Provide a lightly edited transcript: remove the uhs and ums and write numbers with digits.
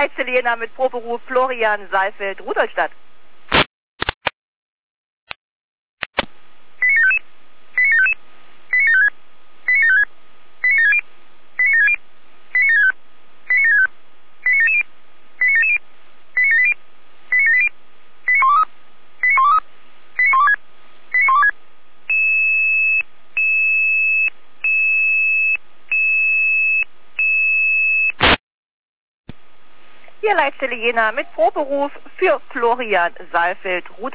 Leitstelle Jena mit Proberuf Florian Saalfeld, Rudolstadt. Hier Leitstelle Jena mit Proberuf für Florian Saalfeld, Rudolstadt.